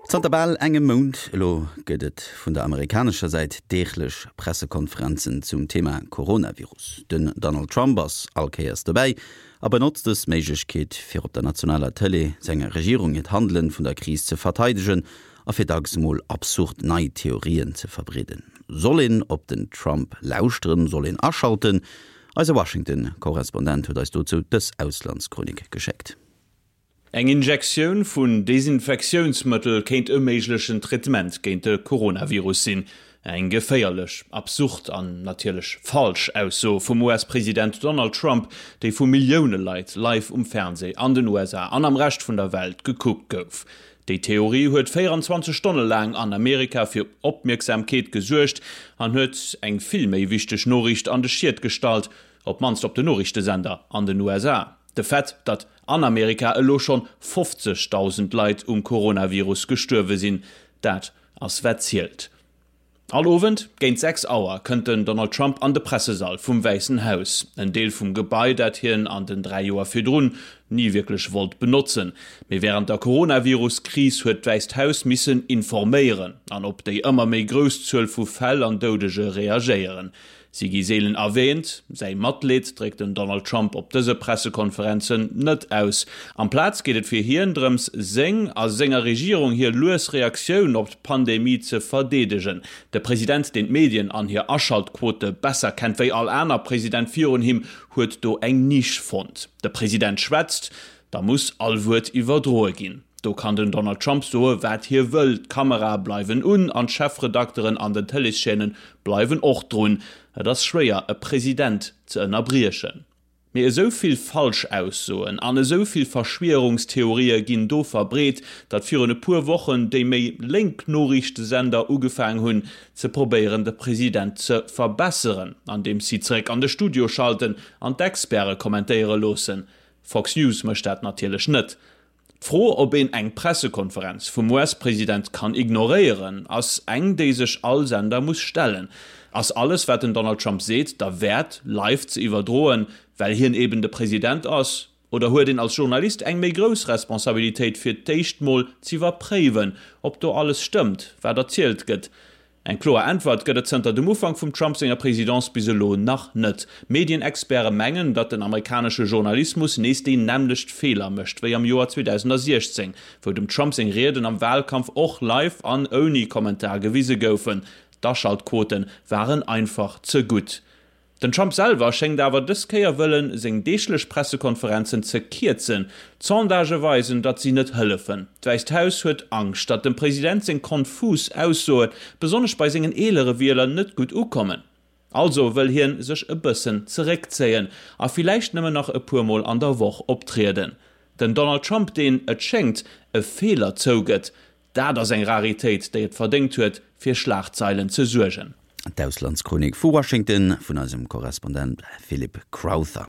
Zanterbal engem Mond lo gëtt vun der amerikanischer Seite deeglech Pressekonferenzen zum Thema Coronavirus. Den Donald Trump ass alkeiers dabei, aber benutzt es Meigkeet fir op der nationaler Tele senger Regierung het Handeln vun der Krise ze verteidigen, a fir dagsmol absurd nei Theorien ze verbreden. Sollen op den Trump lauschtren, sollen aschalten, also Washington-Korrespondent huet als dazu des Auslandschronik gescheckt. Eng Injektion vun Desinfektionsmittel kenint méiglechen Treatment géint de Coronavirus sinn. Eng geféierlech, absurd an natierlech falsch ausso vum US-Präsident Donald Trump, déi vu Millioune Leiit live Fernseh an den USA an am Recht vun der Welt gekuckt gouf. Die Theorie huet 24 Stunden lang an Amerika fir Opmerksamkeet gesuercht an huet eng viel méi wichteg Norricht an de Schiert stalt, op manst op de Norrichtesender an den USA. De Fett, dat an Amerika elo schon 50.000 Leiit Coronavirus gestürwe sinn, dat ass wetzielt. Allowend géint 6 Auer könnten Donald Trump an de Pressesaal vum Weißen Haus, en Deel vum Gebäi dat hien an den 3 Joer firrun nie wirklich wollt benutzen. Me während der Coronavirus-Krise huet d'Weist Haus missen informéieren, an op déi ëmmer méi Gröszuel vu Fäll an Dodege reagieren. Sie Giselen erwähnt, sei Matlet trägt den Donald Trump op dese Pressekonferenzen net aus. Am Platz geht et fir Hirndrems seng als senger Regierung hier Louis Reaktionun op d' Pandemie ze verdedigen. Der Präsident den Medien an hier Aschaltquote besser kennt wéi all einer Präsident virun him huet do eng nisch fand. Der Präsident schwätzt, da muss allwurt iwwerdroe gin. Do kann den Donald Trump so, wat hier wölt, Kamera bleiwen an Chefredakterin an den Teleschenen bleiwen och droen, das schwer e Präsident ze ënnerbrieschen. Mir soviel falsch aussoen, an soviel Verschwörungstheorie ginn do verbret, dat fir eine pur Wochen déi méi lenknorichte Sender ugefang hunn ze probieren de Präsident ze verbesseren, an dem sie zräck an de Studio schalten, an d'Experte kommentéiere losen. Fox News mecht dat natierlech net. Froh ob eng Pressekonferenz vom US-Präsident kann ignorieren, als eng de sech all Sender muss stellen. Als alles wat den Donald Trump seht, da werd live zu überdrohen, weil hier eben der Präsident ass, oder huet den als Journalist eng méi groß Responsabilität fir d'Teichtmol zu überprüfen, ob do alles stimmt, wer erzählt gëtt. Eng klare Antwort gëtt zenter dem Ufang vum Trump senger Präsidentz biselo nach net. Medienexperte mengen, dat den amerikanische Journalismus nächst den nämlichcht Fehler mischt, wie am Joar 2016, wo dem Trump seg Reden am Wahlkampf och live an oni Kommentar gewiese goufen. Darschaltquoten waren einfach zu gut. Den Trump selber schenkt awer dëskeier wëllen seg deeglech Pressekonferenzen ze kierzen, Sondage weisen, dat sie net hëllefen. D'Weist Haus huet Angst, dat dem Präsident seg konfus aussoet, besonnech bei segen elere Wieler net gut ukommen. Also will hien sech e bëssen zerekzeien, a vielleicht nëmme nach e puermol an der Woch optreden. Den Donald Trump den et schenkt e Fehler zouget, da das eng Rarität, déi et verdingt huet, fir Schlagzeilen ze surgen. D'Auslandschronik vu Washington vun asem Korrespondent Philip Crowther.